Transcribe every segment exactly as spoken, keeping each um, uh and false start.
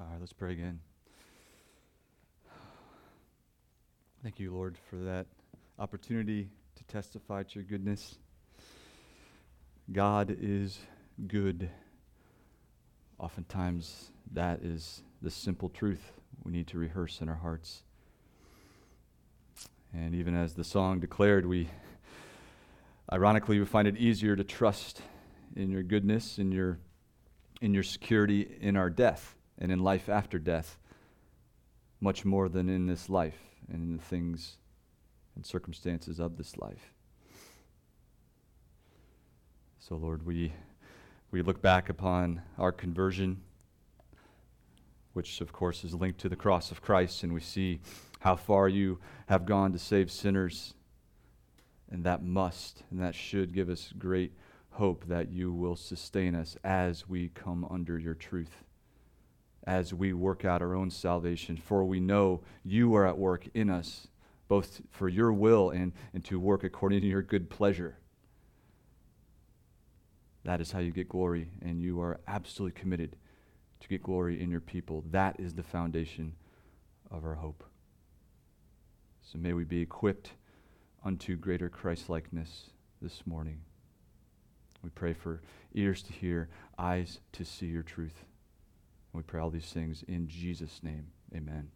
All right, let's pray again. Thank you, Lord, for that opportunity to testify to your goodness. God is good. Oftentimes, that is the simple truth we need to rehearse in our hearts. And even as the song declared, we, ironically, we find it easier to trust in your goodness, in your, in your security in our death and in life after death, much more than in this life and in the things and circumstances of this life. So, Lord, we we look back upon our conversion, which, of course, is linked to the cross of Christ, and we see how far you have gone to save sinners, and that must and that should give us great hope that you will sustain us as we come under your truth, as we work out our own salvation, for we know you are at work in us, both for your will and, and to work according to your good pleasure. That is how you get glory, and you are absolutely committed to get glory in your people. That is the foundation of our hope. So may we be equipped unto greater Christ-likeness this morning. We pray for ears to hear, eyes to see your truth. We pray all these things in Jesus' name. Amen.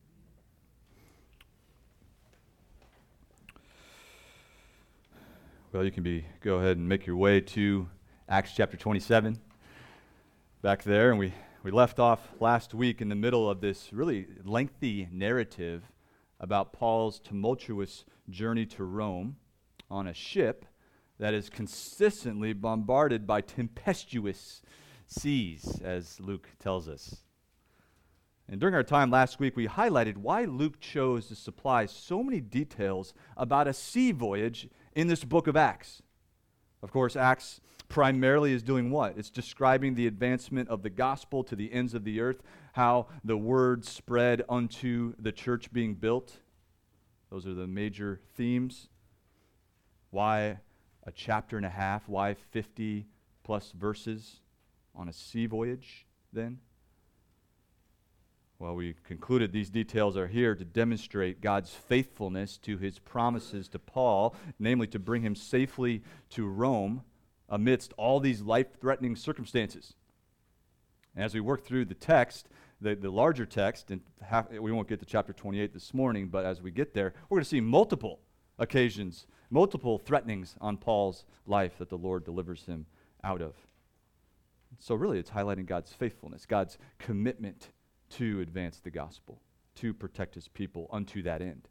Well, you can be go ahead and make your way to Acts chapter twenty-seven. Back there, and we, we left off last week in the middle of this really lengthy narrative about Paul's tumultuous journey to Rome on a ship that is consistently bombarded by tempestuous seas, as Luke tells us. And during our time last week, we highlighted why Luke chose to supply so many details about a sea voyage in this book of Acts. Of course, Acts primarily is doing what? It's describing the advancement of the gospel to the ends of the earth, how the word spread unto the church being built. Those are the major themes. Why a chapter and a half? Why fifty plus verses on a sea voyage then? Well, we concluded these details are here to demonstrate God's faithfulness to his promises to Paul, namely to bring him safely to Rome amidst all these life-threatening circumstances. And as we work through the text, the, the larger text, and half, we won't get to chapter twenty-eight this morning, but as we get there, we're going to see multiple occasions, multiple threatenings on Paul's life that the Lord delivers him out of. So really, it's highlighting God's faithfulness, God's commitment to advance the gospel, to protect his people unto that end.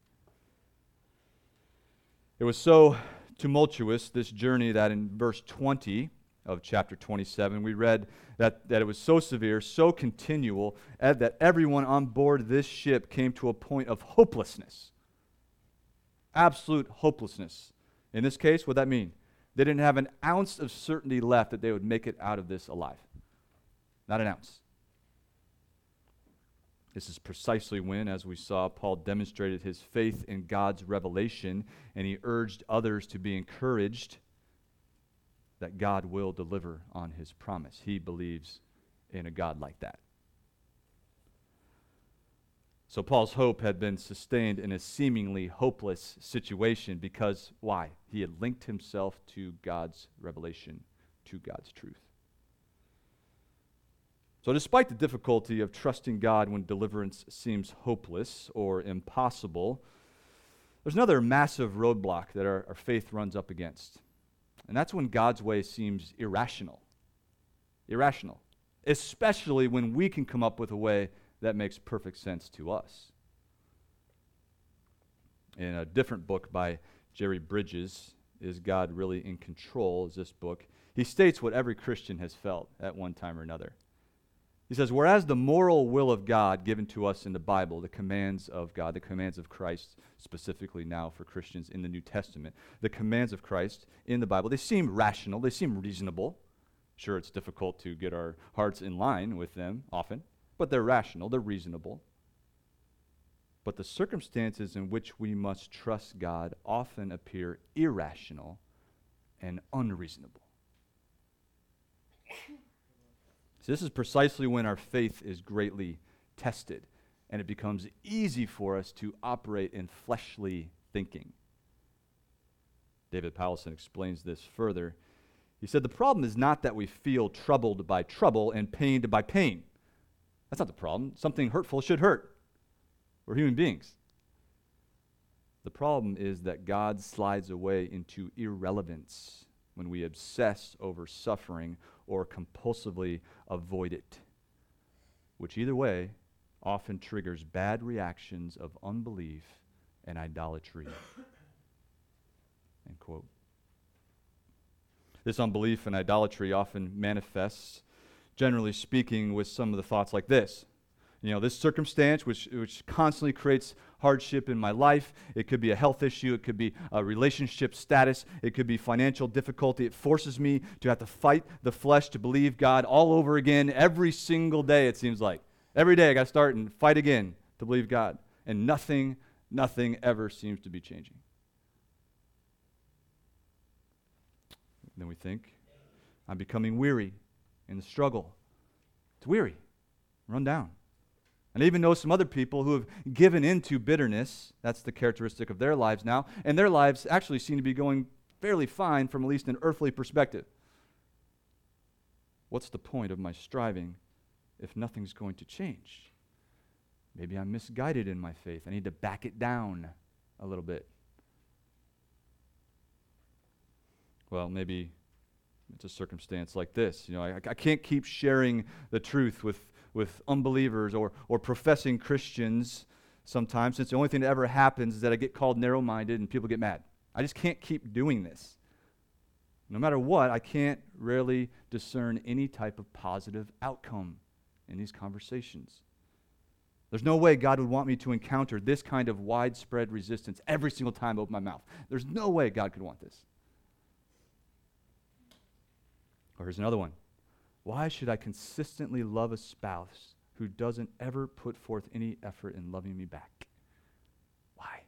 It was so tumultuous, this journey, that in verse twenty of chapter twenty-seven, we read that, that it was so severe, so continual, and that everyone on board this ship came to a point of hopelessness. Absolute hopelessness. In this case, what that mean? They didn't have an ounce of certainty left that they would make it out of this alive. Not an ounce. This is precisely when, as we saw, Paul demonstrated his faith in God's revelation, and he urged others to be encouraged that God will deliver on his promise. He believes in a God like that. So Paul's hope had been sustained in a seemingly hopeless situation because, why? He had linked himself to God's revelation, to God's truth. So despite the difficulty of trusting God when deliverance seems hopeless or impossible, there's another massive roadblock that our, our faith runs up against. And that's when God's way seems irrational. Irrational. Especially when we can come up with a way that makes perfect sense to us. In a different book by Jerry Bridges, Is God Really in Control, is this book, he states what every Christian has felt at one time or another. He says, whereas the moral will of God given to us in the Bible, the commands of God, the commands of Christ, specifically now for Christians in the New Testament, the commands of Christ in the Bible, they seem rational, they seem reasonable. Sure, it's difficult to get our hearts in line with them often, but they're rational, they're reasonable. But the circumstances in which we must trust God often appear irrational and unreasonable. So this is precisely when our faith is greatly tested, and it becomes easy for us to operate in fleshly thinking. David Powelson explains this further. He said, the problem is not that we feel troubled by trouble and pained by pain. That's not the problem. Something hurtful should hurt. We're human beings. The problem is that God slides away into irrelevance when we obsess over suffering or compulsively avoid it, which either way often triggers bad reactions of unbelief and idolatry. End quote. This unbelief and idolatry often manifests, generally speaking, with some of the thoughts like this. You know, this circumstance which, which constantly creates hardship in my life, it could be a health issue, it could be a relationship status, it could be financial difficulty. It forces me to have to fight the flesh to believe God all over again every single day, it seems like. Every day I got to start and fight again to believe God. And nothing, nothing ever seems to be changing. Then we think, I'm becoming weary in the struggle. It's weary, run down. And I even know some other people who have given into bitterness. That's the characteristic of their lives now. And their lives actually seem to be going fairly fine from at least an earthly perspective. What's the point of my striving if nothing's going to change? Maybe I'm misguided in my faith. I need to back it down a little bit. Well, maybe it's a circumstance like this. You know, I, I can't keep sharing the truth with, with unbelievers or, or professing Christians sometimes, since the only thing that ever happens is that I get called narrow-minded and people get mad. I just can't keep doing this. No matter what, I can't really discern any type of positive outcome in these conversations. There's no way God would want me to encounter this kind of widespread resistance every single time I open my mouth. There's no way God could want this. Or here's another one. Why should I consistently love a spouse who doesn't ever put forth any effort in loving me back? Why?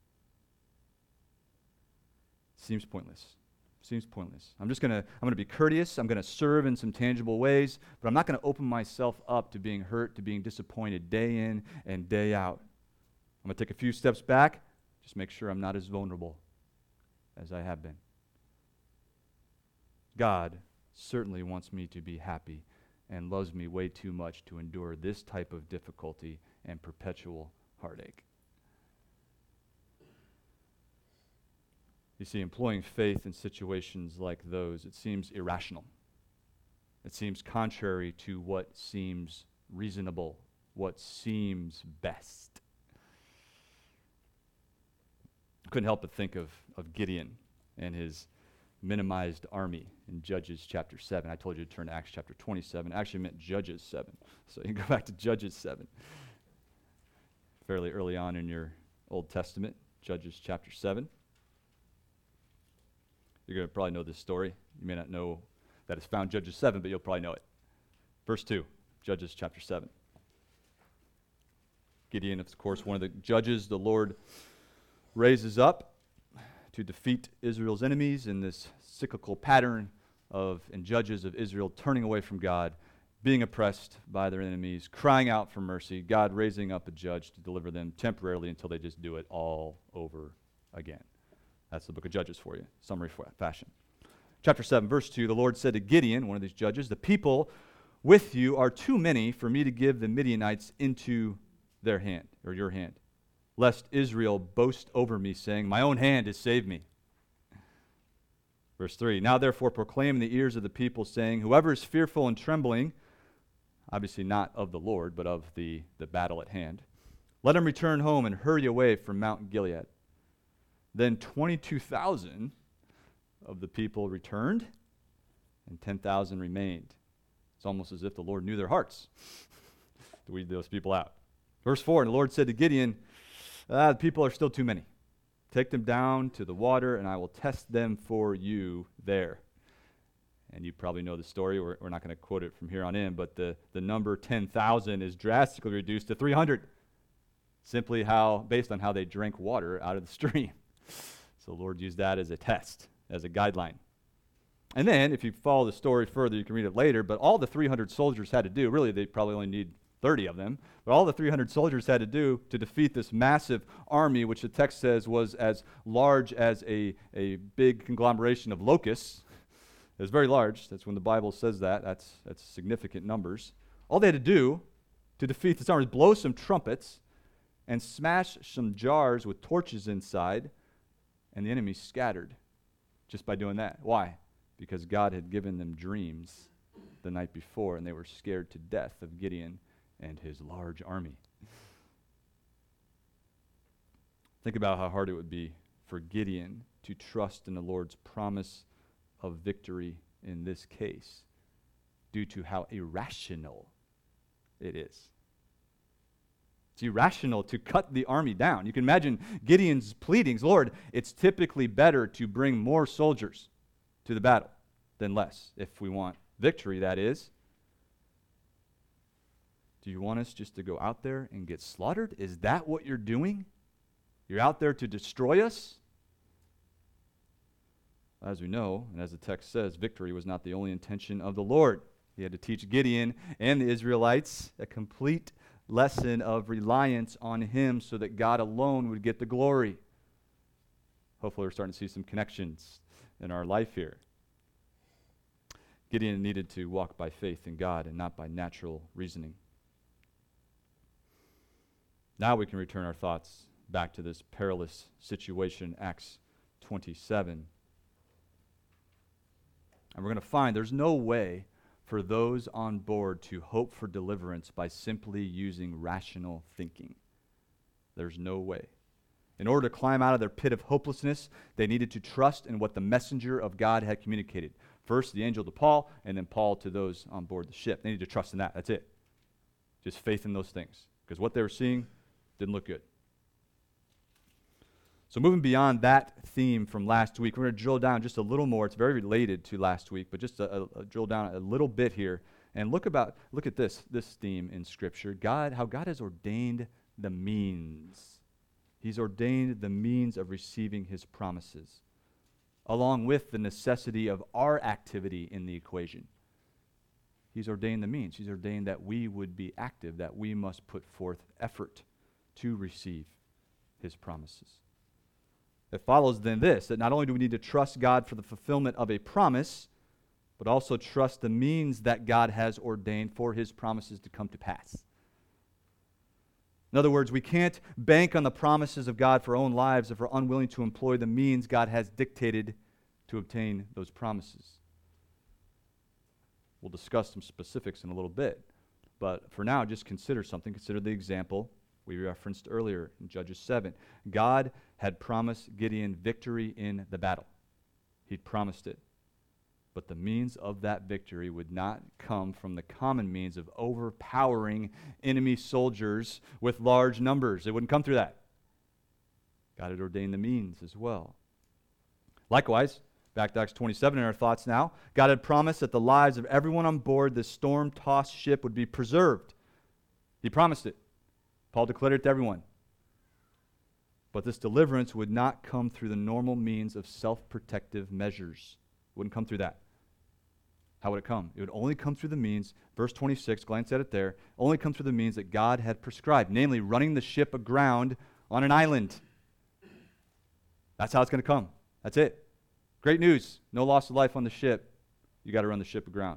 Seems pointless. Seems pointless. I'm just going to I'm going to be courteous. I'm going to serve in some tangible ways, but I'm not going to open myself up to being hurt, to being disappointed day in and day out. I'm going to take a few steps back, just make sure I'm not as vulnerable as I have been. God certainly wants me to be happy and loves me way too much to endure this type of difficulty and perpetual heartache. You see, employing faith in situations like those, it seems irrational. It seems contrary to what seems reasonable, what seems best. I couldn't help but think of, of Gideon and his minimized army in Judges chapter seven. I told you to turn to Acts chapter twenty-seven. I actually meant Judges seven. So you can go back to Judges seven. Fairly early on in your Old Testament, Judges chapter seven. You're going to probably know this story. You may not know that it's found Judges seven, but you'll probably know it. Verse two, Judges chapter seven. Gideon, of course, one of the judges the Lord raises up to defeat Israel's enemies in this cyclical pattern of, in Judges of Israel, turning away from God, being oppressed by their enemies, crying out for mercy, God raising up a judge to deliver them temporarily until they just do it all over again. That's the book of Judges for you, summary fashion. Chapter seven, verse two, the Lord said to Gideon, one of these judges, the people with you are too many for me to give the Midianites into their hand, or your hand, lest Israel boast over me, saying, my own hand has saved me. Verse three, now therefore proclaim in the ears of the people, saying, whoever is fearful and trembling, obviously not of the Lord, but of the, the battle at hand, let him return home and hurry away from Mount Gilead. Then twenty-two thousand of the people returned, and ten thousand remained. It's almost as if the Lord knew their hearts to weed those people out. Verse four, and the Lord said to Gideon, ah, the people are still too many. Take them down to the water, and I will test them for you there. And you probably know the story. We're, we're not going to quote it from here on in, but the, the number ten thousand is drastically reduced to three hundred, simply how based on how they drank water out of the stream. So the Lord used that as a test, as a guideline. And then, if you follow the story further, you can read it later, but all the three hundred soldiers had to do, really they probably only need thirty of them, but all the three hundred soldiers had to do to defeat this massive army, which the text says was as large as a, a big conglomeration of locusts. It was very large. That's when the Bible says that. That's, that's significant numbers. All they had to do to defeat this army was blow some trumpets and smash some jars with torches inside, and the enemy scattered just by doing that. Why? Because God had given them dreams the night before, and they were scared to death of Gideon and his large army. Think about how hard it would be for Gideon to trust in the Lord's promise of victory in this case, due to how irrational it is. It's irrational to cut the army down. You can imagine Gideon's pleadings, Lord, it's typically better to bring more soldiers to the battle than less, if we want victory, that is. Do you want us just to go out there and get slaughtered? Is that what you're doing? You're out there to destroy us? As we know, and as the text says, victory was not the only intention of the Lord. He had to teach Gideon and the Israelites a complete lesson of reliance on him so that God alone would get the glory. Hopefully we're starting to see some connections in our life here. Gideon needed to walk by faith in God and not by natural reasoning. Now we can return our thoughts back to this perilous situation, Acts twenty-seven. And we're going to find there's no way for those on board to hope for deliverance by simply using rational thinking. There's no way. In order to climb out of their pit of hopelessness, they needed to trust in what the messenger of God had communicated. First, the angel to Paul, and then Paul to those on board the ship. They needed to trust in that. That's it. Just faith in those things. Because what they were seeing didn't look good. So moving beyond that theme from last week, we're going to drill down just a little more. It's very related to last week, but just a, a, a drill down a little bit here and look about look at this this theme in Scripture. God, how God has ordained the means. He's ordained the means of receiving His promises, along with the necessity of our activity in the equation. He's ordained the means. He's ordained that we would be active, that we must put forth effort to receive His promises. It follows then this, that not only do we need to trust God for the fulfillment of a promise, but also trust the means that God has ordained for His promises to come to pass. In other words, we can't bank on the promises of God for our own lives if we're unwilling to employ the means God has dictated to obtain those promises. We'll discuss some specifics in a little bit, but for now, just consider something. Consider the example we referenced earlier in Judges seven. God had promised Gideon victory in the battle. He'd promised it. But the means of that victory would not come from the common means of overpowering enemy soldiers with large numbers. It wouldn't come through that. God had ordained the means as well. Likewise, back to Acts twenty-seven in our thoughts now, God had promised that the lives of everyone on board this storm-tossed ship would be preserved. He promised it. Paul declared it to everyone. But this deliverance would not come through the normal means of self-protective measures. It wouldn't come through that. How would it come? It would only come through the means, verse twenty-six, glance at it there, only come through the means that God had prescribed, namely running the ship aground on an island. That's how it's going to come. That's it. Great news. No loss of life on the ship. You got to run the ship aground.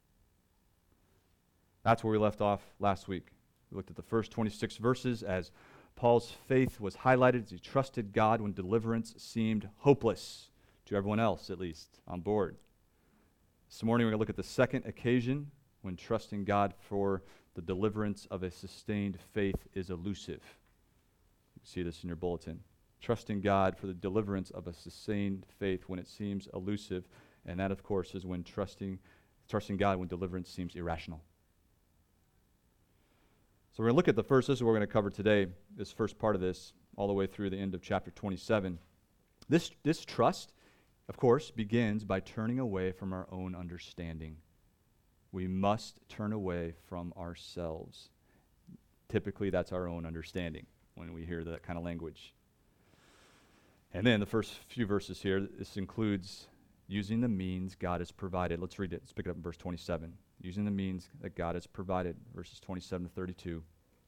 That's where we left off last week. We looked at the first twenty-six verses as Paul's faith was highlighted as he trusted God when deliverance seemed hopeless, to everyone else at least, on board. This morning we're going to look at the second occasion when trusting God for the deliverance of a sustained faith is elusive. You can see this in your bulletin. Trusting God for the deliverance of a sustained faith when it seems elusive, and that, of course, is when trusting, trusting God when deliverance seems irrational. So we're going to look at the first, this is what we're going to cover today, this first part of this, all the way through the end of chapter twenty-seven. This, this trust, of course, begins by turning away from our own understanding. We must turn away from ourselves. Typically, that's our own understanding when we hear that kind of language. And then the first few verses here, this includes using the means God has provided. Let's read it. Let's pick it up in verse twenty-seven. using the means that God has provided, verses twenty-seven to thirty-two.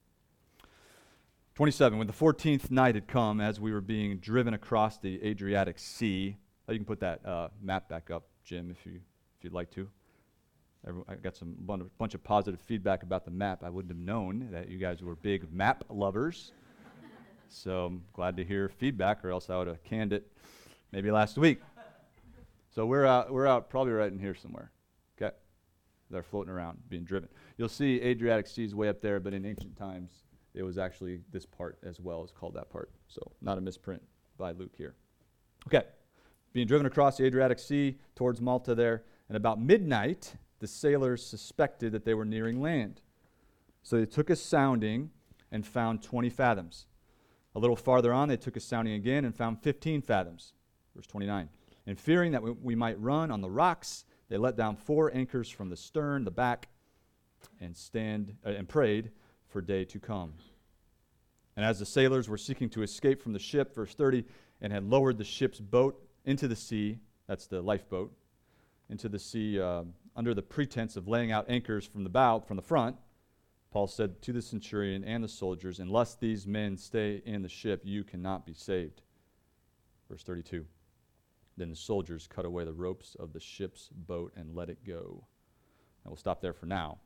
twenty-seven, when the fourteenth night had come, as we were being driven across the Adriatic Sea. Oh, you can put that uh, map back up, Jim, if, you, if you'd like to. Everyone, I got some bun- bunch of positive feedback about the map. I wouldn't have known that you guys were big map lovers. So I'm glad to hear feedback, or else I would have canned it maybe last week. So we're out, we're out probably right in here somewhere. Okay? They're floating around, being driven. You'll see Adriatic Sea is way up there, but in ancient times, it was actually this part as well as called that part. So not a misprint by Luke here. Okay. Being driven across the Adriatic Sea towards Malta there, and about midnight, the sailors suspected that they were nearing land. So they took a sounding and found twenty fathoms. A little farther on, they took a sounding again and found fifteen fathoms. Verse twenty-nine. And fearing that we, we might run on the rocks, they let down four anchors from the stern, the back, and stand uh, and prayed for day to come. And as the sailors were seeking to escape from the ship, verse thirty, and had lowered the ship's boat into the sea, that's the lifeboat, into the sea uh, under the pretense of laying out anchors from the bow, from the front, Paul said to the centurion and the soldiers, unless these men stay in the ship, you cannot be saved. Verse thirty-two. Then the soldiers cut away the ropes of the ship's boat and let it go. And we'll stop there for now.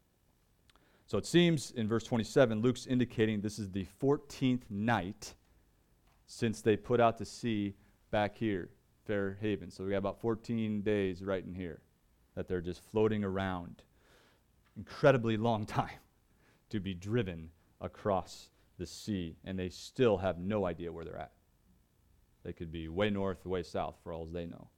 So it seems in verse twenty-seven, Luke's indicating this is the fourteenth night since they put out to sea back here, Fair Haven. So we got about fourteen days right in here that they're just floating around. Incredibly long time to be driven across the sea, and they still have no idea where they're at. They could be way north, way south, for all as they know.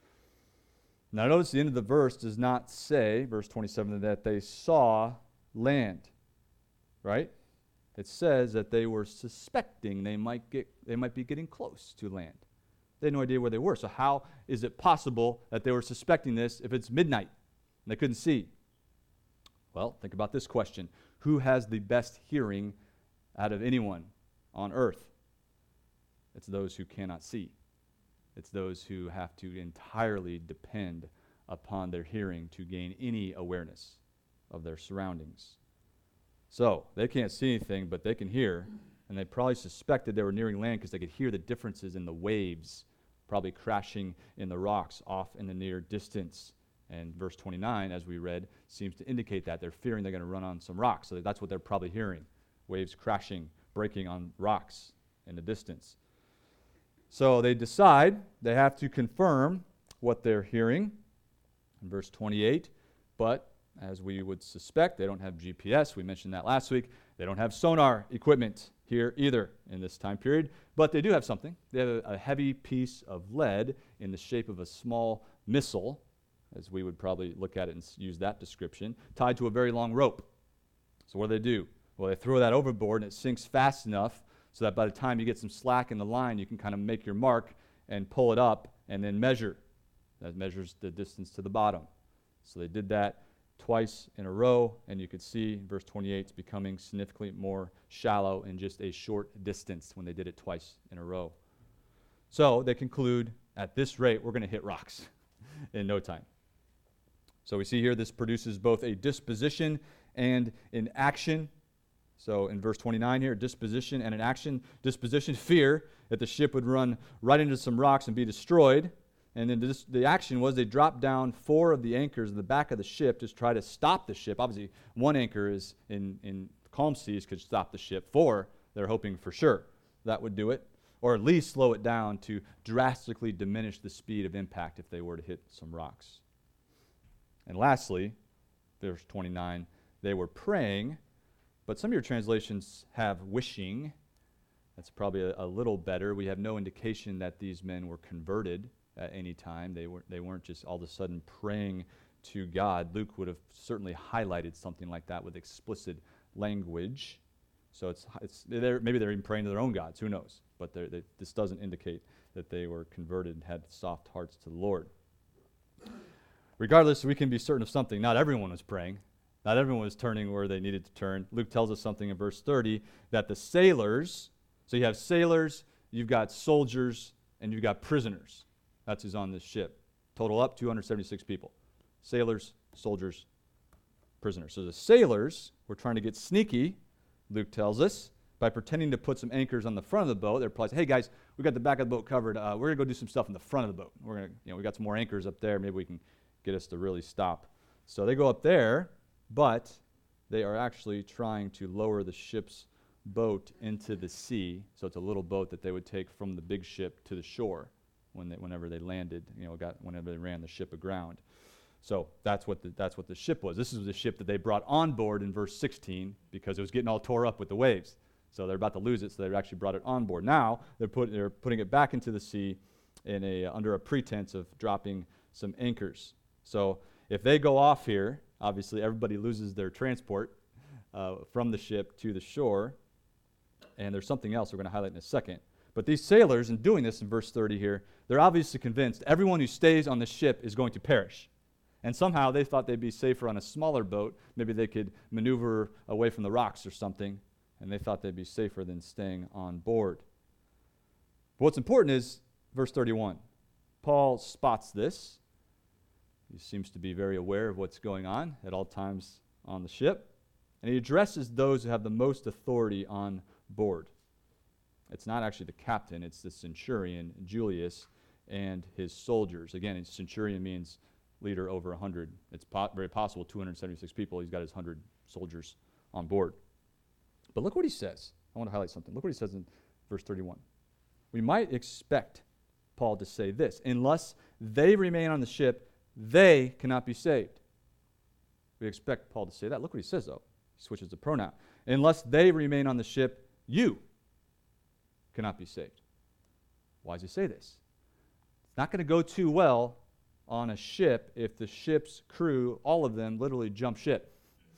Now notice the end of the verse does not say, verse twenty-seven, that they saw land, right? It says that they were suspecting they might get, they might be getting close to land. They had no idea where they were. So how is it possible that they were suspecting this if it's midnight and they couldn't see? Well, think about this question. Who has the best hearing out of anyone on earth? It's those who cannot see. It's those who have to entirely depend upon their hearing to gain any awareness of their surroundings. So, they can't see anything, but they can hear, and they probably suspected they were nearing land because they could hear the differences in the waves, probably crashing in the rocks off in the near distance. And verse twenty-nine, as we read, seems to indicate that they're fearing they're going to run on some rocks. So that's what they're probably hearing, waves crashing, breaking on rocks in the distance. So they decide they have to confirm what they're hearing. In verse twenty-eight, but as we would suspect, they don't have G P S. We mentioned that last week. They don't have sonar equipment here either in this time period, but they do have something. They have a, a heavy piece of lead in the shape of a small missile, as we would probably look at it and use that description, tied to a very long rope. So what do they do? Well, they throw that overboard, and it sinks fast enough so that by the time you get some slack in the line, you can kind of make your mark and pull it up and then measure. That measures the distance to the bottom. So they did that twice in a row, and you could see in verse twenty-eight it's becoming significantly more shallow in just a short distance when they did it twice in a row. So they conclude, at this rate, we're going to hit rocks in no time. So we see here this produces both a disposition and an action. So in verse twenty-nine here, disposition and an action. Disposition, fear that the ship would run right into some rocks and be destroyed. And then this, the action was they dropped down four of the anchors in the back of the ship to try to stop the ship. Obviously, one anchor is in, in calm seas could stop the ship. Four, they're hoping for sure that would do it, or at least slow it down to drastically diminish the speed of impact if they were to hit some rocks. And lastly, verse twenty-nine, they were praying, but some of your translations have wishing. That's probably a, a little better. We have no indication that these men were converted at any time. They, were, they weren't just all of a sudden praying to God. Luke would have certainly highlighted something like that with explicit language. So it's, it's they're, maybe they're even praying to their own gods. Who knows? But they, this doesn't indicate that they were converted and had soft hearts to the Lord. Regardless, we can be certain of something. Not everyone was praying. Not everyone was turning where they needed to turn. Luke tells us something in verse thirty, that the sailors, so you have sailors, you've got soldiers, and you've got prisoners. That's who's on this ship. Total up, two hundred seventy-six people. Sailors, soldiers, prisoners. So the sailors were trying to get sneaky, Luke tells us, by pretending to put some anchors on the front of the boat. They're probably saying, hey guys, we got the back of the boat covered. Uh, we're going to go do some stuff in the front of the boat. We're going to, you know, we got some more anchors up there. Maybe we can get us to really stop. So they go up there, but they are actually trying to lower the ship's boat into the sea. So it's a little boat that they would take from the big ship to the shore when they, whenever they landed, you know, got whenever they ran the ship aground. So that's what the, that's what the ship was. This is the ship that they brought on board in verse sixteen because it was getting all tore up with the waves. So they're about to lose it, so they actually brought it on board. Now they're, put, they're putting it back into the sea in a, under a pretense of dropping some anchors. So if they go off here, obviously everybody loses their transport uh, from the ship to the shore. And there's something else we're going to highlight in a second. But these sailors, in doing this in verse thirty here, they're obviously convinced everyone who stays on the ship is going to perish. And somehow they thought they'd be safer on a smaller boat. Maybe they could maneuver away from the rocks or something. And they thought they'd be safer than staying on board. But what's important is verse thirty-one. Paul spots this. He seems to be very aware of what's going on at all times on the ship. And he addresses those who have the most authority on board. It's not actually the captain, it's the centurion, Julius, and his soldiers. Again, a centurion means leader over one hundred. It's po- very possible two hundred seventy-six people. He's got his one hundred soldiers on board. But look what he says. I want to highlight something. Look what he says in verse thirty-one. We might expect Paul to say this: unless they remain on the ship, they cannot be saved. We expect Paul to say that. Look what he says, though. He switches the pronoun. Unless they remain on the ship, you cannot be saved. Why does he say this? It's not going to go too well on a ship if the ship's crew, all of them, literally jump ship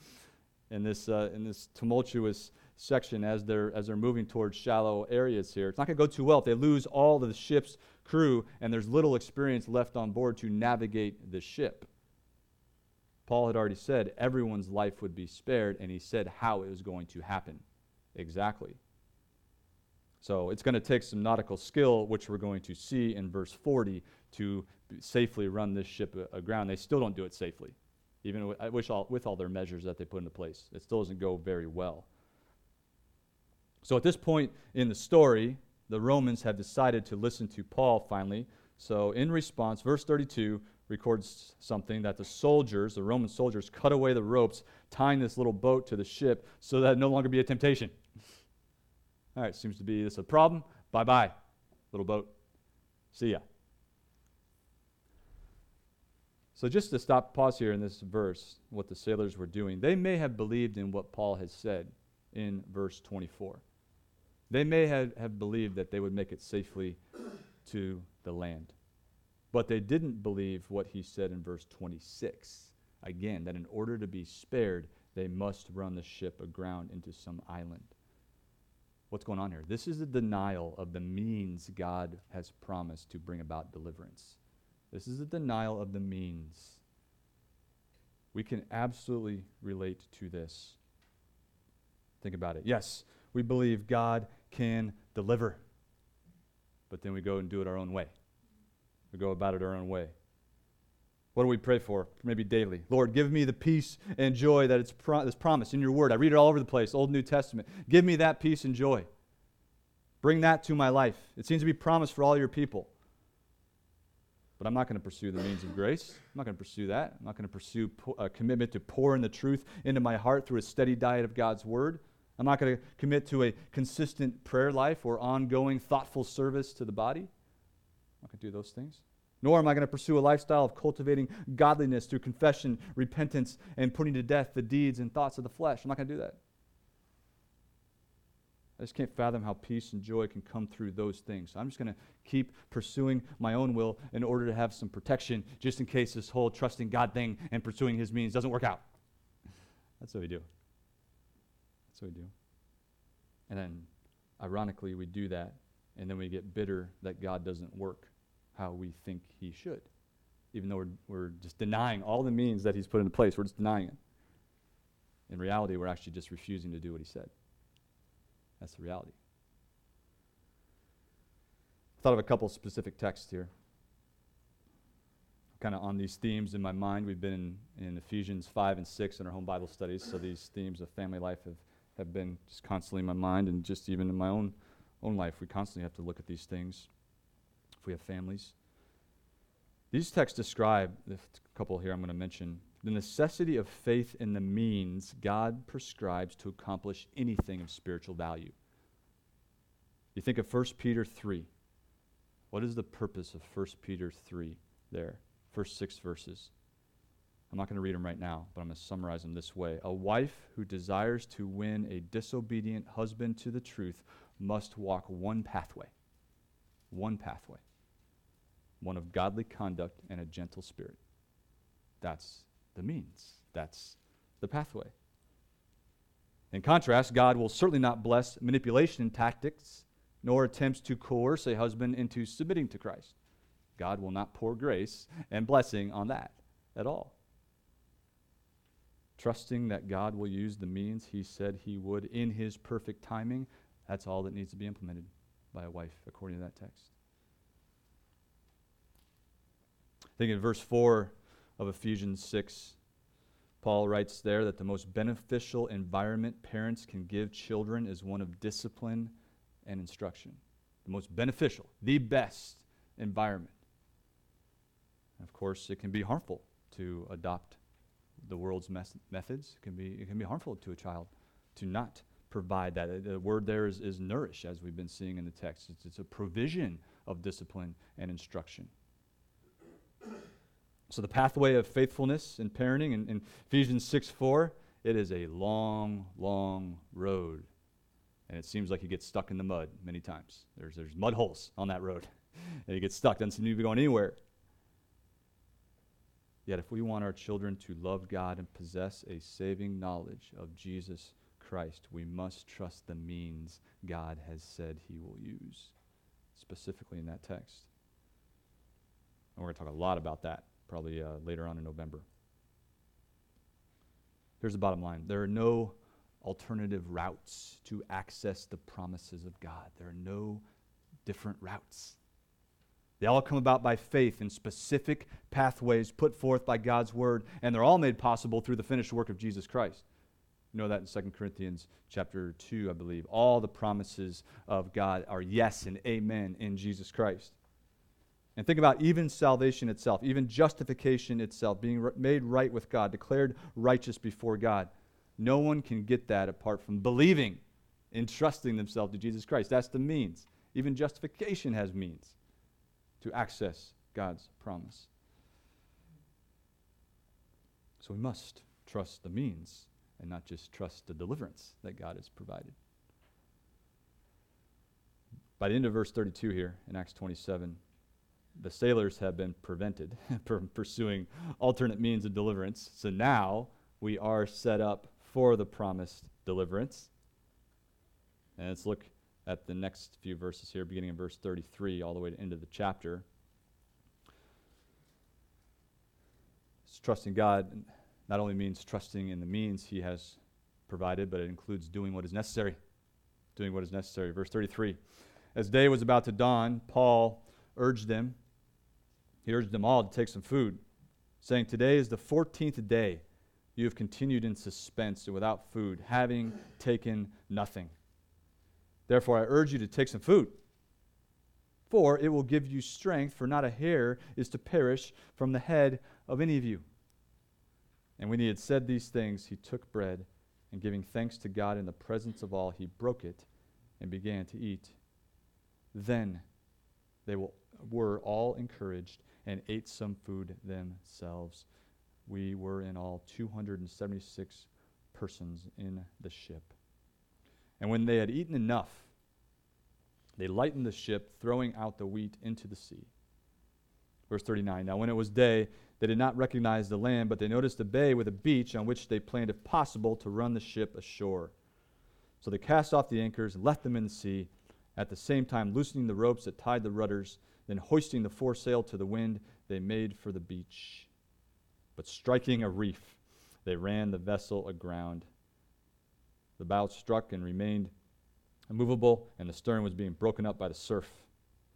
in this uh, in this tumultuous section as they're as they're moving towards shallow areas here. It's not going to go too well if they lose all of the ship's crew and there's little experience left on board to navigate the ship. Paul had already said everyone's life would be spared, and he said how it was going to happen exactly. So it's going to take some nautical skill, which we're going to see in verse forty, to safely run this ship aground. They still don't do it safely, even w- I wish all, with all their measures that they put into place. It still doesn't go very well. So at this point in the story, the Romans have decided to listen to Paul finally. So in response, verse thirty-two records something that the soldiers, the Roman soldiers, cut away the ropes, tying this little boat to the ship so that it no longer be a temptation. All right, seems to be this a problem. Bye-bye, little boat. See ya. So just to stop, pause here in this verse, what the sailors were doing, they may have believed in what Paul has said in verse twenty-four. They may have, have believed that they would make it safely to the land. But they didn't believe what he said in verse twenty-six. Again, that in order to be spared, they must run the ship aground into some island. What's going on here? This is a denial of the means God has promised to bring about deliverance. This is a denial of the means. We can absolutely relate to this. Think about it. Yes, we believe God can deliver, but then we go and do it our own way. We go about it our own way. What do we pray for? Maybe daily. Lord, give me the peace and joy that it's pro- that's promised in your word. I read it all over the place, Old, New Testament. Give me that peace and joy. Bring that to my life. It seems to be promised for all your people. But I'm not going to pursue the means of grace. I'm not going to pursue that. I'm not going to pursue po- a commitment to pour in the truth into my heart through a steady diet of God's word. I'm not going to commit to a consistent prayer life or ongoing thoughtful service to the body. I'm not going to do those things. Nor am I going to pursue a lifestyle of cultivating godliness through confession, repentance, and putting to death the deeds and thoughts of the flesh. I'm not going to do that. I just can't fathom how peace and joy can come through those things. So I'm just going to keep pursuing my own will in order to have some protection just in case this whole trusting God thing and pursuing his means doesn't work out. That's what we do. That's what we do. And then, ironically, we do that, and then we get bitter that God doesn't work how we think he should, even though we're, we're just denying all the means that he's put into place. We're just denying it. In reality, we're actually just refusing to do what he said. That's the reality. I thought of a couple specific texts here. kind of on these themes in my mind. We've been in, in Ephesians five and six in our home Bible studies, so these themes of family life have, have been just constantly in my mind, and just even in my own own life, we constantly have to look at these things if we have families. These texts describe, the couple here I'm going to mention, the necessity of faith in the means God prescribes to accomplish anything of spiritual value. You think of First Peter three. What is the purpose of First Peter three there? First six verses. I'm not going to read them right now, but I'm going to summarize them this way. A wife who desires to win a disobedient husband to the truth must walk one pathway. One pathway. One of godly conduct and a gentle spirit. That's the means. That's the pathway. In contrast, God will certainly not bless manipulation tactics, nor attempts to coerce a husband into submitting to Christ. God will not pour grace and blessing on that at all. Trusting that God will use the means he said he would in his perfect timing, that's all that needs to be implemented by a wife, according to that text. I think in verse four of Ephesians six, Paul writes there that the most beneficial environment parents can give children is one of discipline and instruction. The most beneficial, the best environment. And of course, it can be harmful to adopt the world's mes- methods. It can be it can be harmful to a child to not provide that. The word there is, is nourish, as we've been seeing in the text. It's, it's a provision of discipline and instruction. So the pathway of faithfulness in parenting in, in Ephesians six four, it is a long, long road. And it seems like you get stuck in the mud many times. There's there's mud holes on that road. And you get stuck, doesn't seem to be going anywhere. Yet if we want our children to love God and possess a saving knowledge of Jesus Christ, we must trust the means God has said he will use, specifically in that text. And we're going to talk a lot about that probably uh, later on in November. Here's the bottom line. There are no alternative routes to access the promises of God. There are no different routes. They all come about by faith in specific pathways put forth by God's word, and they're all made possible through the finished work of Jesus Christ. You know that in Second Corinthians chapter two, I believe. All the promises of God are yes and amen in Jesus Christ. And think about even salvation itself, even justification itself, being r- made right with God, declared righteous before God. No one can get that apart from believing and trusting themselves to Jesus Christ. That's the means. Even justification has means to access God's promise. So we must trust the means and not just trust the deliverance that God has provided. By the end of verse thirty-two here in Acts twenty-seven, the sailors have been prevented from pursuing alternate means of deliverance. So now we are set up for the promised deliverance. And let's look at the next few verses here, beginning in verse thirty-three all the way to the end of the chapter. It's trusting God not only means trusting in the means he has provided, but it includes doing what is necessary. Doing what is necessary. Verse thirty-three. As day was about to dawn, Paul urged them, he urged them all to take some food, saying, "Today is the fourteenth day you have continued in suspense and without food, having taken nothing. Therefore, I urge you to take some food, for it will give you strength, for not a hair is to perish from the head of any of you." And when he had said these things, he took bread, and giving thanks to God in the presence of all, he broke it and began to eat. Then they will, were all encouraged and ate some food themselves. We were in all two hundred seventy-six persons in the ship. And when they had eaten enough, they lightened the ship, throwing out the wheat into the sea. Verse thirty-nine, now when it was day, they did not recognize the land, but they noticed a bay with a beach on which they planned, if possible, to run the ship ashore. So they cast off the anchors and left them in the sea, at the same time loosening the ropes that tied the rudders, then hoisting the foresail to the wind, they made for the beach. But striking a reef, they ran the vessel aground. The bow struck and remained immovable, and the stern was being broken up by the surf.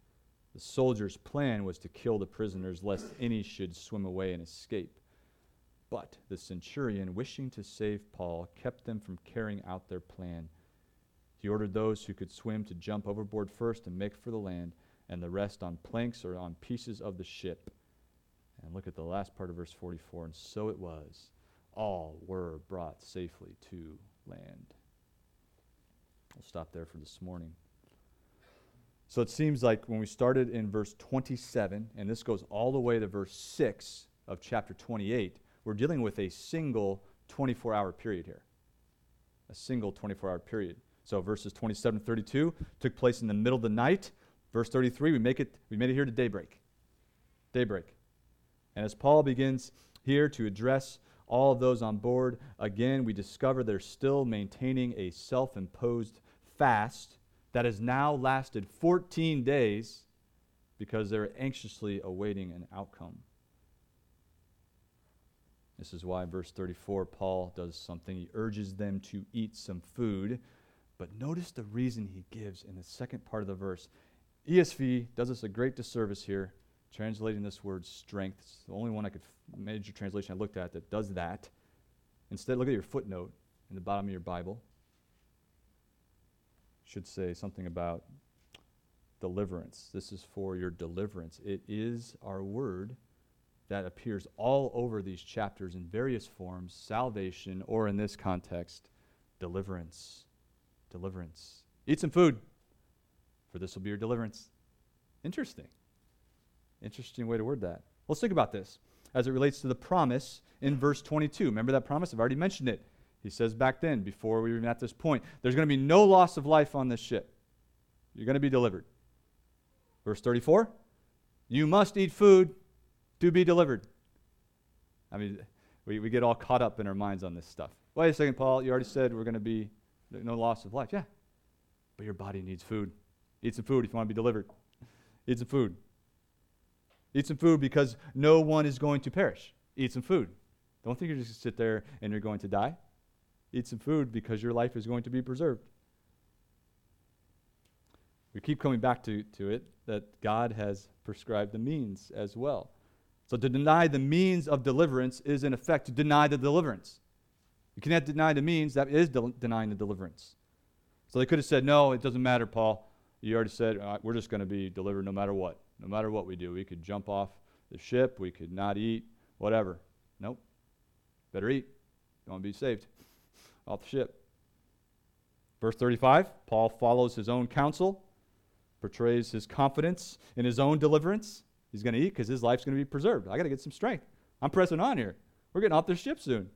The soldiers' plan was to kill the prisoners, lest any should swim away and escape. But the centurion, wishing to save Paul, kept them from carrying out their plan. He ordered those who could swim to jump overboard first and make for the land, and the rest on planks or on pieces of the ship. And look at the last part of verse forty-four. And so it was. All were brought safely to land. We'll stop there for this morning. So it seems like when we started in verse twenty-seven, and this goes all the way to verse six of chapter twenty-eight, we're dealing with a single twenty-four hour period here. A single twenty-four hour period. So verses twenty-seven to thirty-two took place in the middle of the night. Verse thirty-three, we make it we made it here to daybreak. Daybreak. And as Paul begins here to address all of those on board, again, we discover they're still maintaining a self-imposed fast that has now lasted fourteen days because they're anxiously awaiting an outcome. This is why in verse thirty-four, Paul does something. He urges them to eat some food. But notice the reason he gives in the second part of the verse. E S V does us a great disservice here, translating this word strength. It's the only one I could, f- major translation I looked at that does that. Instead, look at your footnote in the bottom of your Bible. It should say something about deliverance. This is for your deliverance. It is our word that appears all over these chapters in various forms, salvation, or in this context, deliverance. Deliverance. Eat some food, for this will be your deliverance. Interesting. Interesting way to word that. Let's think about this as it relates to the promise in verse twenty-two. Remember that promise? I've already mentioned it. He says back then, before we were even at this point, there's going to be no loss of life on this ship. You're going to be delivered. Verse thirty-four, you must eat food to be delivered. I mean, we, we get all caught up in our minds on this stuff. Wait a second, Paul, you already said we're going to be no loss of life. Yeah, but your body needs food. Eat some food if you want to be delivered. Eat some food. Eat some food because no one is going to perish. Eat some food. Don't think you're just going to sit there and you're going to die. Eat some food because your life is going to be preserved. We keep coming back to, to it that God has prescribed the means as well. So to deny the means of deliverance is in effect to deny the deliverance. You cannot deny the means, that is de- denying the deliverance. So they could have said, no, it doesn't matter, Paul. You already said uh, we're just going to be delivered no matter what. No matter what we do. We could jump off the ship. We could not eat. Whatever. Nope. Better eat. You want to be saved. Off the ship. Verse thirty-five, Paul follows his own counsel, portrays his confidence in his own deliverance. He's going to eat because his life's going to be preserved. I got to get some strength. I'm pressing on here. We're getting off this ship soon.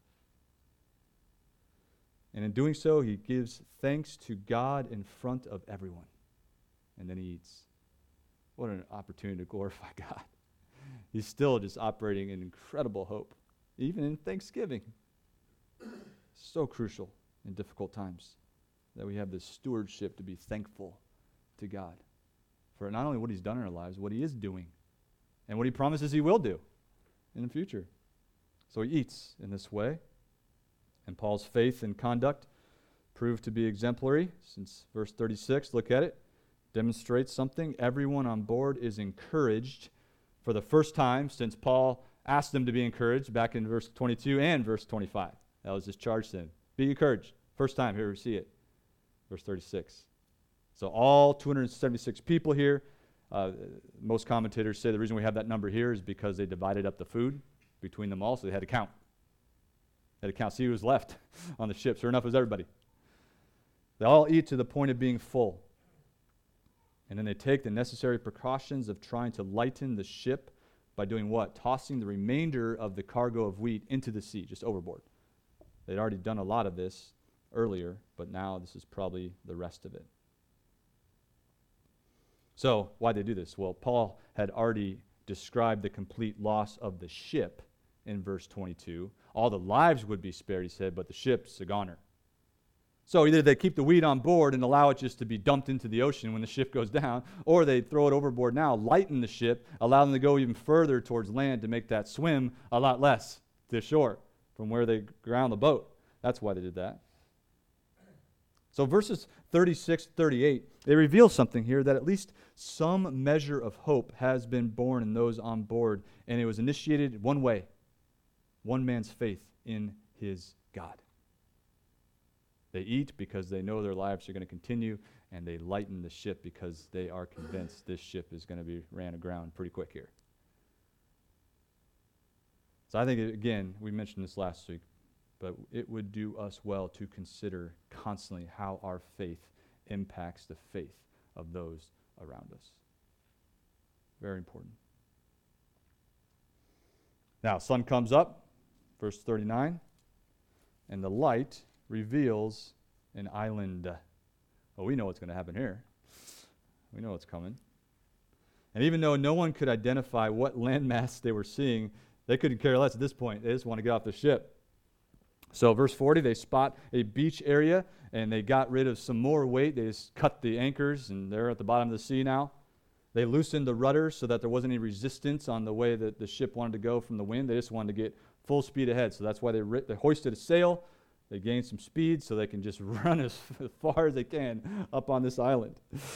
And in doing so, he gives thanks to God in front of everyone. And then he eats. What an opportunity to glorify God. He's still just operating in incredible hope, even in Thanksgiving. So crucial in difficult times that we have this stewardship to be thankful to God for not only what he's done in our lives, what he is doing, and what he promises he will do in the future. So he eats in this way. And Paul's faith and conduct proved to be exemplary, since verse thirty-six, look at it, demonstrates something. Everyone on board is encouraged for the first time since Paul asked them to be encouraged back in verse twenty-two and verse twenty-five. That was his charge to them. Be encouraged. First time here we see it. Verse thirty-six. So all two hundred seventy-six people here, uh, most commentators say the reason we have that number here is because they divided up the food between them all, so they had to count. They had to count, see who was left on the ship. Sure enough, it was everybody. They all eat to the point of being full. And then they take the necessary precautions of trying to lighten the ship by doing what? Tossing the remainder of the cargo of wheat into the sea, just overboard. They'd already done a lot of this earlier, but now this is probably the rest of it. So, why'd they do this? Well, Paul had already described the complete loss of the ship in verse twenty-two. All the lives would be spared, he said, but the ship's a goner. So either they keep the wheat on board and allow it just to be dumped into the ocean when the ship goes down, or they throw it overboard now, lighten the ship, allow them to go even further towards land to make that swim a lot less to shore from where they ground the boat. That's why they did that. So verses thirty-six, thirty-eight, they reveal something here that at least some measure of hope has been born in those on board, and it was initiated one way, one man's faith in his God. They eat because they know their lives are going to continue, and they lighten the ship because they are convinced this ship is going to be ran aground pretty quick here. So I think, again, we mentioned this last week, but it would do us well to consider constantly how our faith impacts the faith of those around us. Very important. Now, sun comes up, verse thirty-nine, and the light reveals an island. Well, we know what's going to happen here. We know what's coming. And even though no one could identify what landmass they were seeing, they couldn't care less at this point. They just want to get off the ship. So verse forty, they spot a beach area, and they got rid of some more weight. They just cut the anchors, and they're at the bottom of the sea now. They loosened the rudder so that there wasn't any resistance on the way that the ship wanted to go from the wind. They just wanted to get full speed ahead. So that's why they, ri- they hoisted a sail. They gained some speed so they can just run as far as they can up on this island.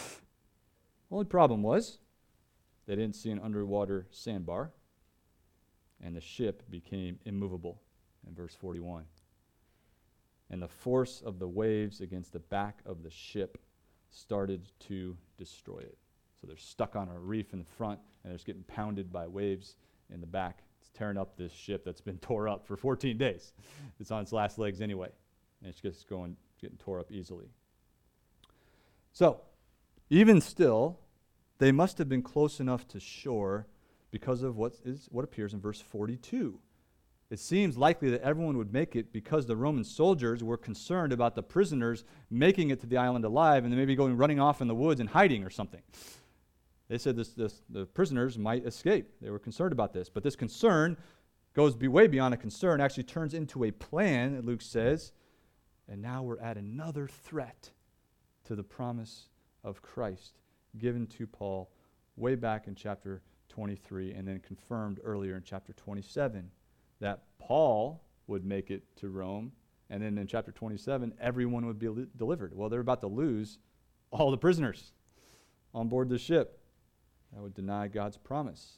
Only problem was they didn't see an underwater sandbar, and the ship became immovable in verse forty-one. And the force of the waves against the back of the ship started to destroy it. So they're stuck on a reef in the front, and they're just getting pounded by waves in the back. It's tearing up this ship that's been tore up for fourteen days. It's on its last legs anyway, and it's just going, getting tore up easily. So, even still, they must have been close enough to shore because of what is what appears in verse forty-two. It seems likely that everyone would make it because the Roman soldiers were concerned about the prisoners making it to the island alive and then maybe going running off in the woods and hiding or something. They said this, this, the prisoners might escape. They were concerned about this. But this concern goes be way beyond a concern, actually turns into a plan, Luke says. And now we're at another threat to the promise of Christ given to Paul way back in chapter twenty-three and then confirmed earlier in chapter twenty-seven. That Paul would make it to Rome, and then in chapter twenty-seven, everyone would be li- delivered. Well, they're about to lose all the prisoners on board the ship. That would deny God's promise.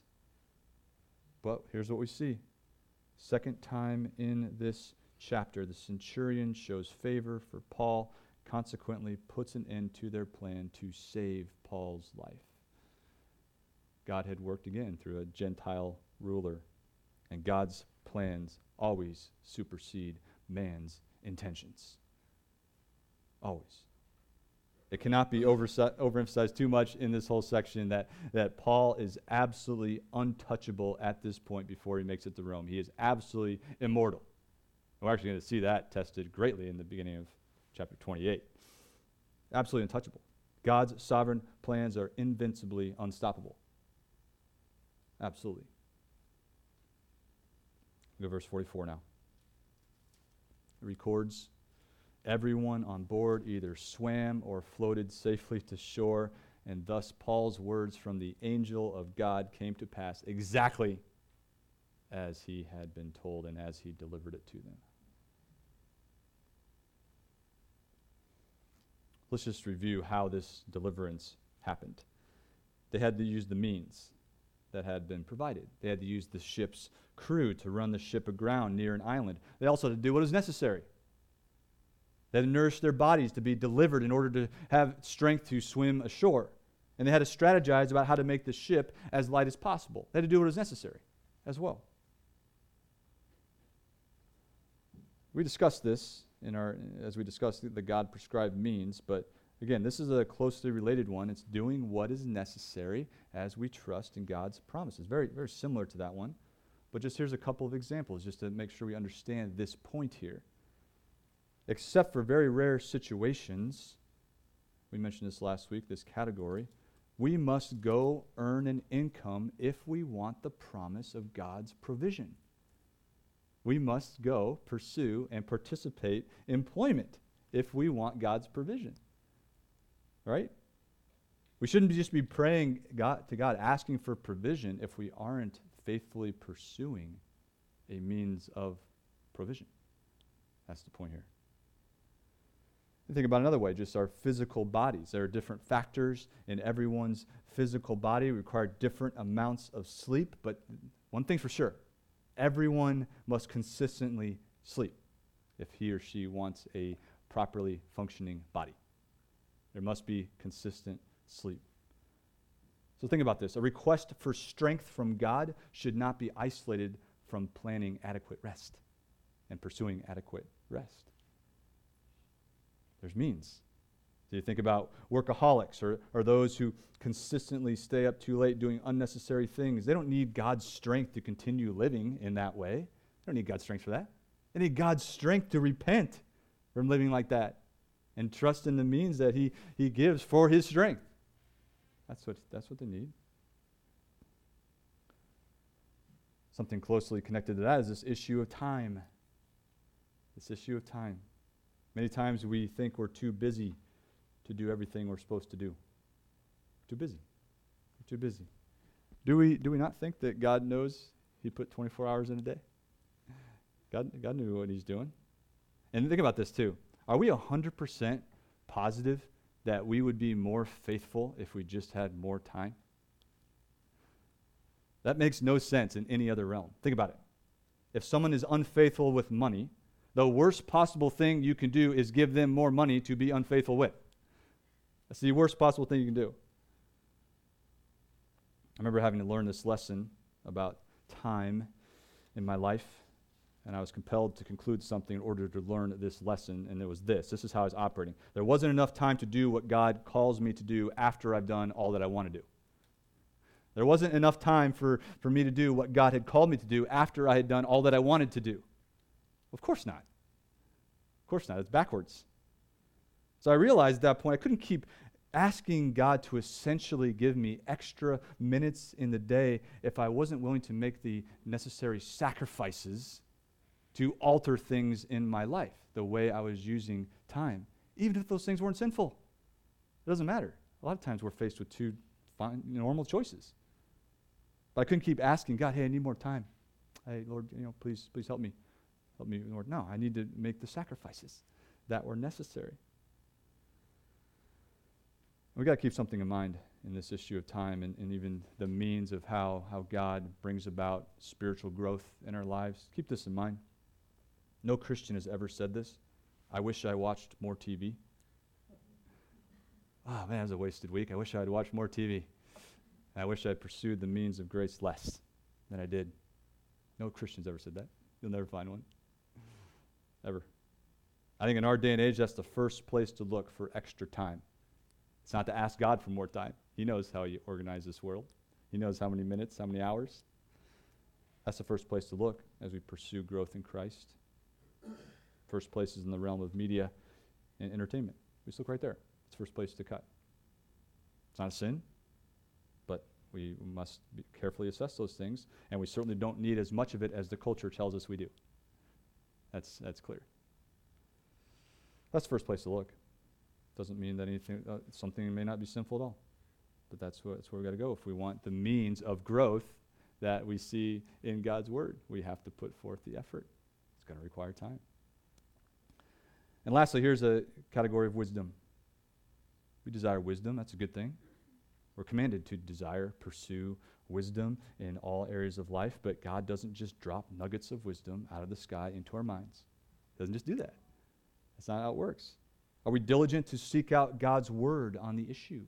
But here's what we see. Second time in this chapter, the centurion shows favor for Paul, consequently puts an end to their plan to save Paul's life. God had worked again through a Gentile ruler, and God's plans always supersede man's intentions. Always. It cannot be oversi- overemphasized too much in this whole section that, that Paul is absolutely untouchable at this point before he makes it to Rome. He is absolutely immortal. We're actually going to see that tested greatly in the beginning of chapter twenty-eight. Absolutely untouchable. God's sovereign plans are invincibly unstoppable. Absolutely. Go to verse forty-four now. It records, everyone on board either swam or floated safely to shore, and thus Paul's words from the angel of God came to pass exactly as he had been told and as he delivered it to them. Let's just review how this deliverance happened. They had to use the means that had been provided. They had to use the ship's crew to run the ship aground near an island. They also had to do what was necessary. They had to nourish their bodies to be delivered in order to have strength to swim ashore. And they had to strategize about how to make the ship as light as possible. They had to do what was necessary as well. We discussed this in our as we discussed the God-prescribed means, but again, this is a closely related one. It's doing what is necessary as we trust in God's promises. Very, very similar to that one. But just here's a couple of examples just to make sure we understand this point here. Except for very rare situations, we mentioned this last week, this category, we must go earn an income if we want the promise of God's provision. We must go pursue and participate in employment if we want God's provision. Right? We shouldn't just be praying God, to God, asking for provision if we aren't faithfully pursuing a means of provision. That's the point here. Think about another way, just our physical bodies. There are different factors in everyone's physical body. We require different amounts of sleep, but one thing's for sure, everyone must consistently sleep if he or she wants a properly functioning body. There must be consistent sleep. So think about this. A request for strength from God should not be isolated from planning adequate rest and pursuing adequate rest. There's means. So you think about workaholics or, or those who consistently stay up too late doing unnecessary things. They don't need God's strength to continue living in that way. They don't need God's strength for that. They need God's strength to repent from living like that and trust in the means that he, he gives for his strength. That's what, that's what they need. Something closely connected to that is this issue of time. This issue of time. Many times we think we're too busy to do everything we're supposed to do. Too busy. We're too busy. Do we do we not think that God knows he put twenty-four hours in a day? God, God knew what he's doing. And think about this too. Are we one hundred percent positive that we would be more faithful if we just had more time? That makes no sense in any other realm. Think about it. If someone is unfaithful with money, the worst possible thing you can do is give them more money to be unfaithful with. That's the worst possible thing you can do. I remember having to learn this lesson about time in my life, and I was compelled to conclude something in order to learn this lesson, and it was this. This is how I was operating. There wasn't enough time to do what God calls me to do after I've done all that I want to do. There wasn't enough time for, for me to do what God had called me to do after I had done all that I wanted to do. Of course not. Of course not. It's backwards. So I realized at that point I couldn't keep asking God to essentially give me extra minutes in the day if I wasn't willing to make the necessary sacrifices to alter things in my life, the way I was using time, even if those things weren't sinful. It doesn't matter. A lot of times we're faced with two fine, normal choices. But I couldn't keep asking God, hey, I need more time. Hey, Lord, you know, please, please help me. Help me, Lord. No, I need to make the sacrifices that were necessary. We've got to keep something in mind in this issue of time and, and even the means of how, how God brings about spiritual growth in our lives. Keep this in mind. No Christian has ever said this. I wish I watched more T V. Oh, man, that was a wasted week. I wish I had watched more T V. I wish I had pursued the means of grace less than I did. No Christian's ever said that. You'll never find one. Ever. I think in our day and age, that's the first place to look for extra time. It's not to ask God for more time. He knows how you organize this world. He knows how many minutes, how many hours. That's the first place to look as we pursue growth in Christ. First place is in the realm of media and entertainment. We just look right there. It's the first place to cut. It's not a sin, but we must be carefully assess those things, and we certainly don't need as much of it as the culture tells us we do. That's that's clear. That's the first place to look. Doesn't mean that anything, uh, something may not be sinful at all, but that's where, that's where we got to go. If we want the means of growth that we see in God's Word, we have to put forth the effort. It's going to require time. And lastly, here's a category of wisdom. We desire wisdom. That's a good thing. We're commanded to desire, pursue wisdom in all areas of life, but God doesn't just drop nuggets of wisdom out of the sky into our minds. He doesn't just do that. That's not how it works. Are we diligent to seek out God's word on the issue?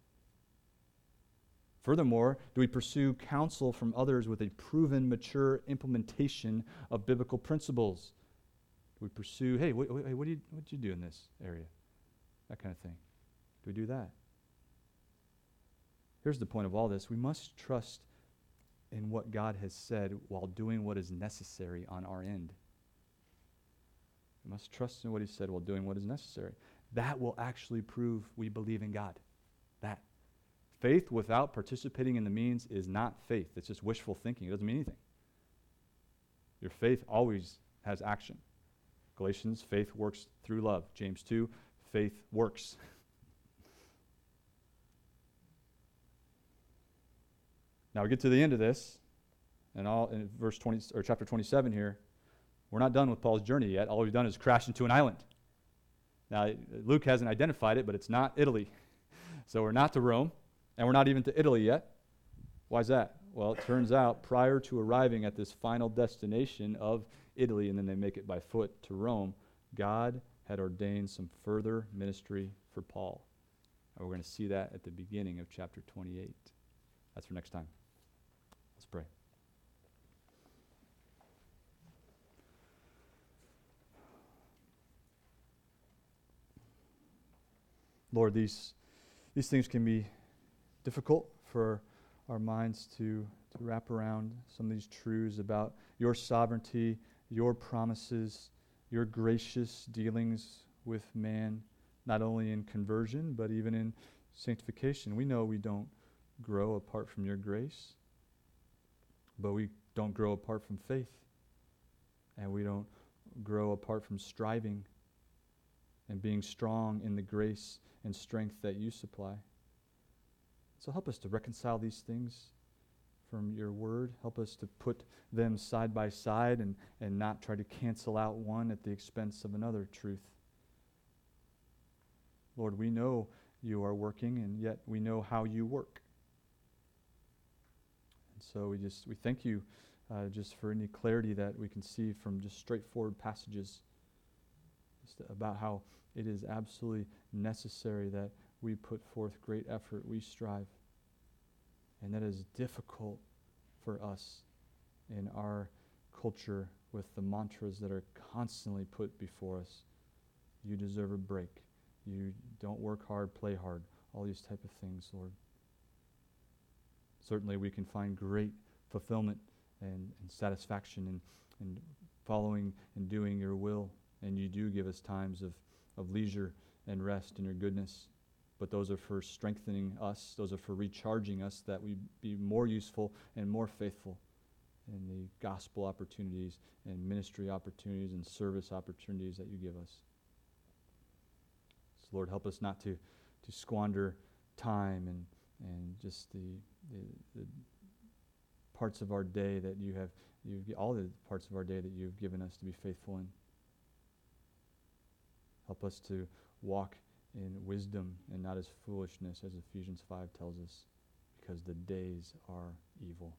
Furthermore, do we pursue counsel from others with a proven, mature implementation of biblical principles? Do we pursue, hey, wh- wh- what do you what do you do in this area? That kind of thing. Do we do that? Here's the point of all this. We must trust in what God has said while doing what is necessary on our end. We must trust in what he said while doing what is necessary. That will actually prove we believe in God. That. Faith without participating in the means is not faith. It's just wishful thinking. It doesn't mean anything. Your faith always has action. Galatians, faith works through love. James two, faith works. Now we get to the end of this, and all in verse twenty or chapter twenty-seven here. We're not done with Paul's journey yet. All we've done is crash into an island. Now, Luke hasn't identified it, but it's not Italy. So we're not to Rome, and we're not even to Italy yet. Why is that? Well, it turns out prior to arriving at this final destination of Italy, and then they make it by foot to Rome, God had ordained some further ministry for Paul. And we're going to see that at the beginning of chapter twenty-eight. That's for next time. Let's pray. Lord, these these things can be difficult for our minds to, to wrap around, some of these truths about your sovereignty, your promises, your gracious dealings with man, not only in conversion, but even in sanctification. We know we don't grow apart from your grace, but we don't grow apart from faith, and we don't grow apart from striving and being strong in the grace and strength that you supply. So help us to reconcile these things from your word. Help us to put them side by side and, and not try to cancel out one at the expense of another truth. Lord, we know you are working, and yet we know how you work. And so we just we thank you uh, just for any clarity that we can see from just straightforward passages just about how it is absolutely necessary that we put forth great effort, we strive. And that is difficult for us in our culture with the mantras that are constantly put before us. You deserve a break. You don't work hard, play hard. All these type of things, Lord. Certainly we can find great fulfillment and, and satisfaction in, in following and doing your will. And you do give us times of, of leisure and rest in your goodness. But those are for strengthening us. Those are for recharging us, that we be more useful and more faithful in the gospel opportunities and ministry opportunities and service opportunities that you give us. So Lord, help us not to, to squander time and, and just the, the, the parts of our day that you have, you all the parts of our day that you've given us to be faithful in. Help us to walk in wisdom and not as foolishness, as Ephesians five tells us, because the days are evil.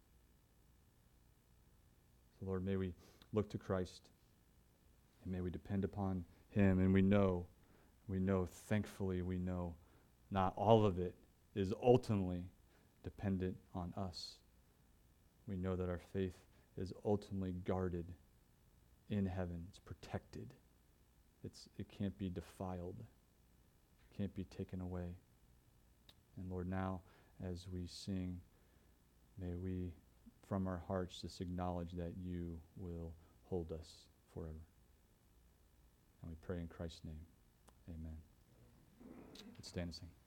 So Lord, may we look to Christ, and may we depend upon him, and we know, we know, thankfully we know, not all of it is ultimately dependent on us. We know that our faith is ultimately guarded in heaven. It's protected. It's, it can't be defiled. It can't be taken away. And Lord, now as we sing, may we from our hearts just acknowledge that you will hold us forever. And we pray in Christ's name. Amen. Let's stand and sing.